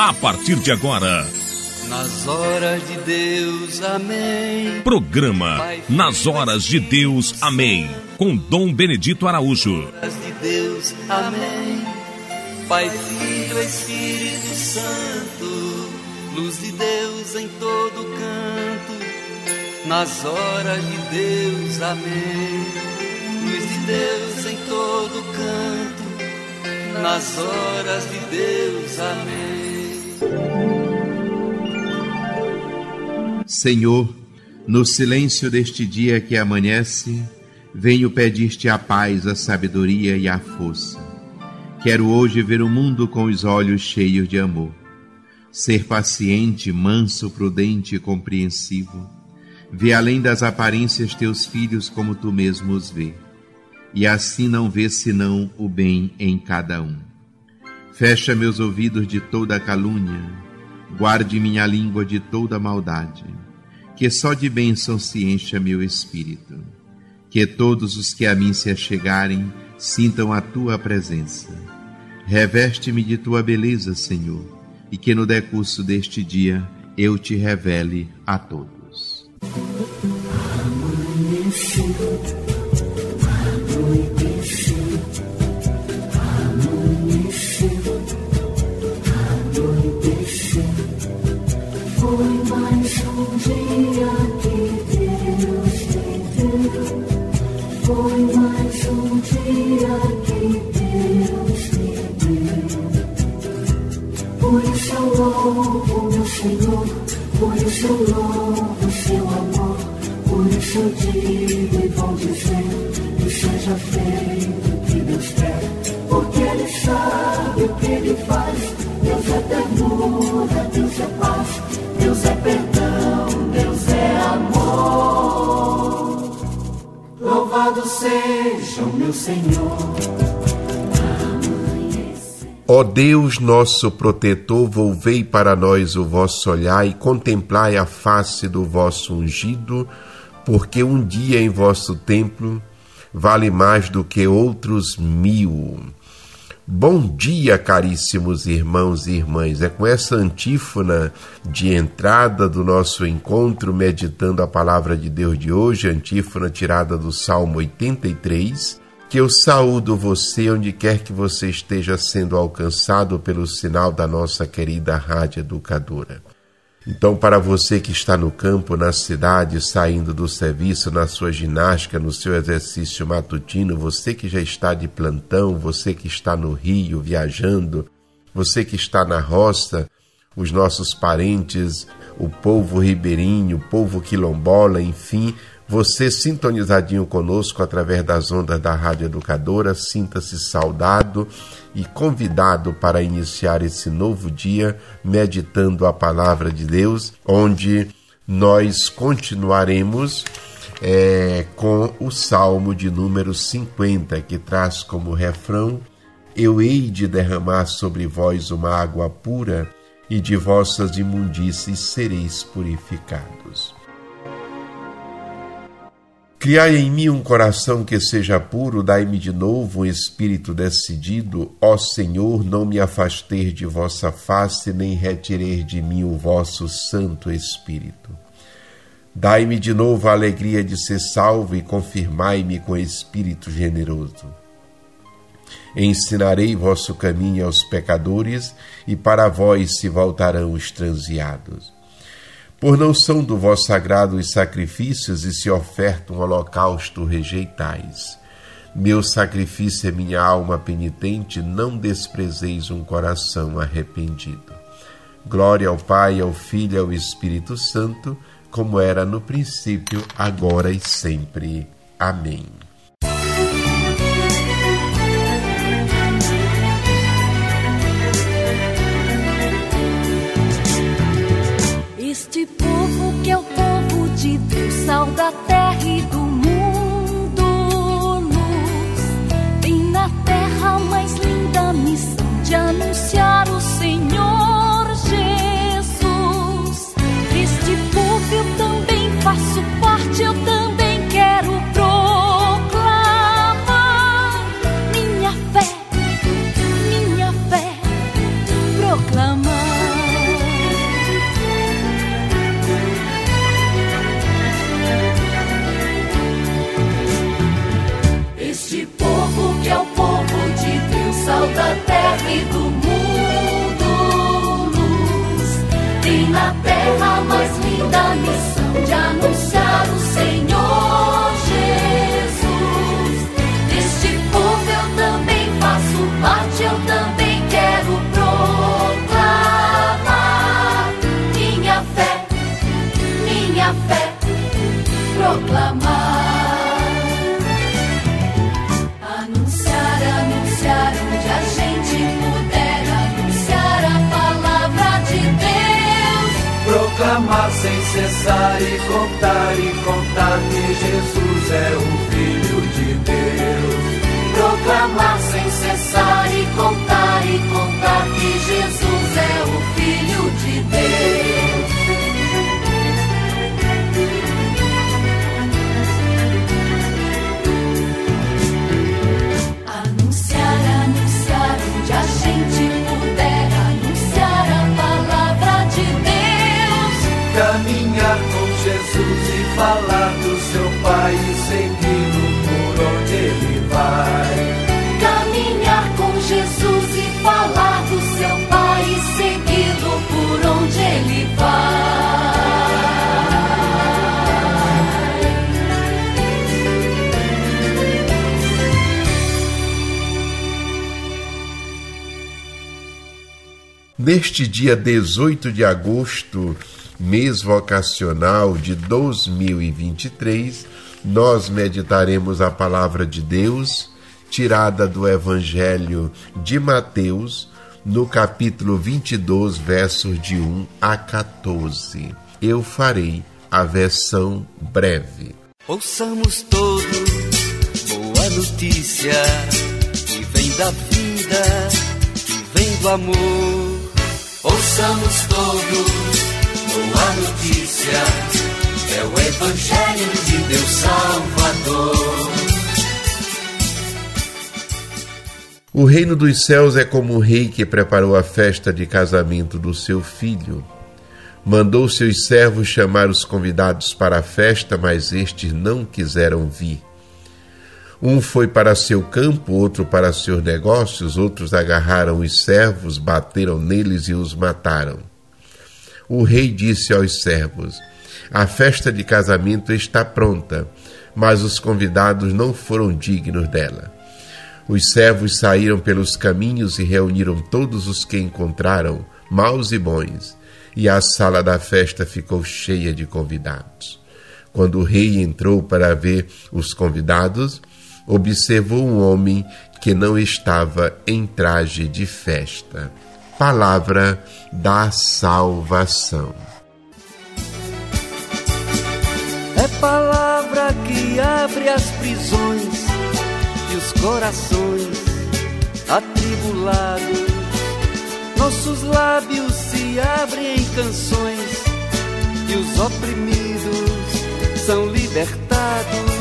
a partir de agora. Nas horas de Deus, amém. Programa Nas Horas de Deus, amém. Com Dom Benedito Araújo. Nas horas de Deus, amém. Pai, Filho, Espírito Santo, luz de Deus em todo canto. Nas horas de Deus, amém. Luz de Deus em todo canto. Nas horas de Deus, amém. Senhor, no silêncio deste dia que amanhece, venho pedir-te a paz, a sabedoria e a força. Quero hoje ver o mundo com os olhos cheios de amor. Ser paciente, manso, prudente e compreensivo. Ver além das aparências teus filhos como tu mesmo os vê. E assim não ver senão o bem em cada um. Fecha meus ouvidos de toda calúnia. Guarde minha língua de toda maldade. Que só de bênção se encha meu espírito. Que todos os que a mim se achegarem sintam a tua presença. Reveste-me de tua beleza, Senhor, e que no decurso deste dia eu te revele a todos. Foi mais um dia que Deus me deu. Foi mais um dia que Deus me deu. Por isso eu louvo meu Senhor, por isso eu louvo seu amor. Por isso eu digo e vou dizer que seja feito o que Deus quer. Porque Ele sabe o que Ele faz. Deus é ternura, Deus é paz. Deus é perdão, Deus é amor. Louvado seja o meu Senhor. Ó Deus, nosso protetor, volvei para nós o vosso olhar e contemplai a face do vosso ungido, porque um dia em vosso templo vale mais do que outros 1000. Bom dia, caríssimos irmãos e irmãs. É com essa antífona de entrada do nosso encontro, meditando a palavra de Deus de hoje, antífona tirada do Salmo 83, que eu saúdo você onde quer que você esteja sendo alcançado pelo sinal da nossa querida Rádio Educadora. Então, para você que está no campo, na cidade, saindo do serviço, na sua ginástica, no seu exercício matutino, você que já está de plantão, você que está no Rio viajando, você que está na roça, os nossos parentes, o povo ribeirinho, o povo quilombola, enfim, você sintonizadinho conosco através das ondas da Rádio Educadora, sinta-se saudado e convidado para iniciar esse novo dia meditando a palavra de Deus, onde nós continuaremos com o Salmo de número 50, que traz como refrão: Eu hei de derramar sobre vós uma água pura, e de vossas imundícies sereis purificados. Criai em mim um coração que seja puro, dai-me de novo um espírito decidido. Ó Senhor, não me afasteis de vossa face, nem retireis de mim o vosso Santo Espírito. Dai-me de novo a alegria de ser salvo e confirmai-me com espírito generoso. Ensinarei vosso caminho aos pecadores, e para vós se voltarão os transviados. Por não são do vosso agrado os sacrifícios, e se oferta um holocausto rejeitais. Meu sacrifício é minha alma penitente, não desprezeis um coração arrependido. Glória ao Pai, ao Filho e ao Espírito Santo, como era no princípio, agora e sempre. Amém. Este povo que é o povo de Deus, sal da terra e do mundo, luz. Tem na terra a mais linda missão de anunciar o Senhor Jesus. Deste povo eu também faço parte, eu também quero proclamar proclamar sem cessar e contar que Jesus é o Filho de Deus. Proclamar sem cessar e contar que Jesus é o Filho de Deus. Anunciar onde a gente puder, anunciar a palavra de Deus. Caminhar com Jesus e falar do seu Pai e segui-lo por onde ele vai. Caminhar com Jesus e falar do seu Pai e segui-lo por onde ele vai. Neste dia 18 de agosto, mês vocacional de 2023, nós meditaremos a palavra de Deus, tirada do Evangelho de Mateus, no capítulo 22, versos de 1 a 14. Eu farei a versão breve. Ouçamos todos boa notícia, que vem da vida, que vem do amor. Ouçamos todos boa notícia, é o Evangelho de Deus Salvador. O reino dos céus é como um rei que preparou a festa de casamento do seu filho. Mandou seus servos chamar os convidados para a festa, mas estes não quiseram vir. Um foi para seu campo, outro para seus negócios, outros agarraram os servos, bateram neles e os mataram. O rei disse aos servos: a festa de casamento está pronta, mas os convidados não foram dignos dela. Os servos saíram pelos caminhos e reuniram todos os que encontraram, maus e bons, e a sala da festa ficou cheia de convidados. Quando o rei entrou para ver os convidados, observou um homem que não estava em traje de festa. Palavra da salvação. É palavra que abre as prisões e os corações atribulados. Nossos lábios se abrem em canções e os oprimidos são libertados.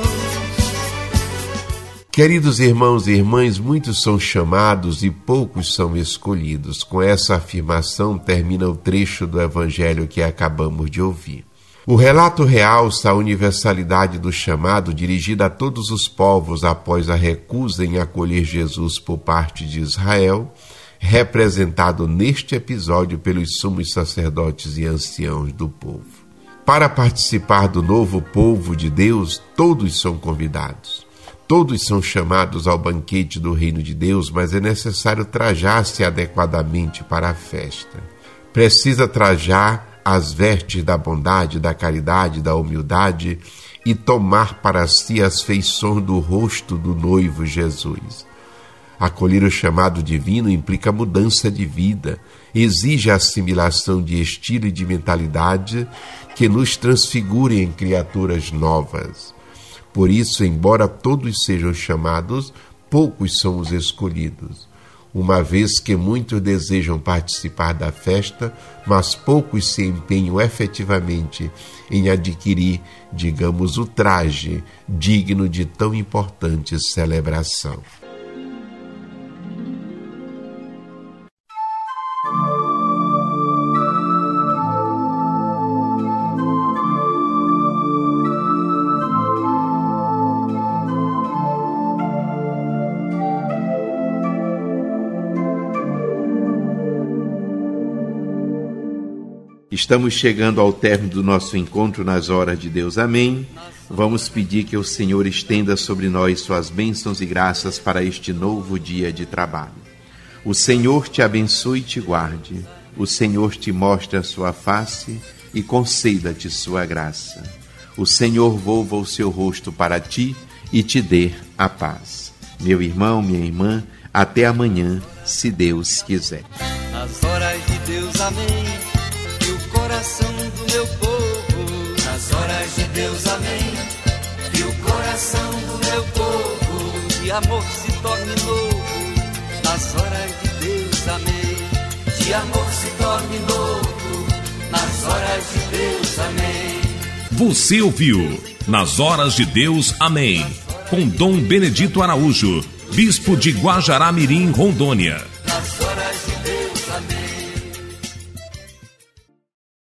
Queridos irmãos e irmãs, muitos são chamados e poucos são escolhidos. Com essa afirmação termina o trecho do Evangelho que acabamos de ouvir. O relato realça a universalidade do chamado dirigido a todos os povos após a recusa em acolher Jesus por parte de Israel, representado neste episódio pelos sumos sacerdotes e anciãos do povo. Para participar do novo povo de Deus, todos são convidados. Todos são chamados ao banquete do reino de Deus, mas é necessário trajar-se adequadamente para a festa. Precisa trajar as vestes da bondade, da caridade, da humildade e tomar para si as feições do rosto do noivo Jesus. Acolher o chamado divino implica mudança de vida, exige a assimilação de estilo e de mentalidade que nos transfigure em criaturas novas. Por isso, embora todos sejam chamados, poucos são os escolhidos. Uma vez que muitos desejam participar da festa, mas poucos se empenham efetivamente em adquirir, digamos, o traje digno de tão importante celebração. Estamos chegando ao término do nosso encontro nas horas de Deus. Amém. Vamos pedir que o Senhor estenda sobre nós suas bênçãos e graças para este novo dia de trabalho. O Senhor te abençoe e te guarde. O Senhor te mostre a sua face e conceda-te sua graça. O Senhor volva o seu rosto para ti e te dê a paz. Meu irmão, minha irmã, até amanhã, se Deus quiser. Nas horas de Deus, amém. Que o coração coração do meu povo. Nas horas de Deus, amém. Que o coração do meu povo de amor se torne novo. Nas horas de Deus, amém. De amor se torne novo. Nas horas de Deus, amém. Você ouviu Nas Horas de Deus, amém. Com Dom Benedito Araújo, Bispo de Guajará-Mirim, Rondônia.